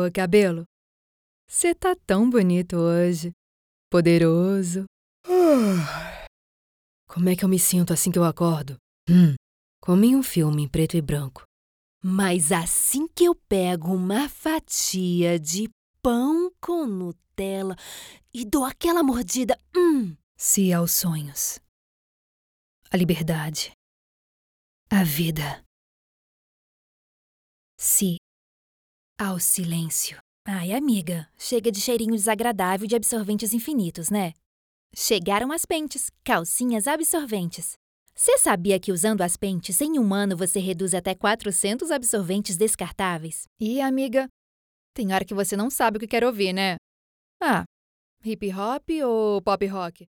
Ô, cabelo, você tá tão bonito hoje. Poderoso. Como é que eu me sinto assim que eu acordo? Como em um filme em preto e branco. Mas assim que eu pego uma fatia de pão com Nutella e dou aquela mordida, Se aos sonhos, a liberdade, a vida. Se ao silêncio. Ai, amiga, chega de cheirinho desagradável de absorventes infinitos, né? Chegaram as pentes, calcinhas absorventes. Você sabia que usando as pentes, em um ano você reduz até 400 absorventes descartáveis? E, amiga, tem hora que você não sabe o que quer ouvir, né? Hip hop ou pop rock?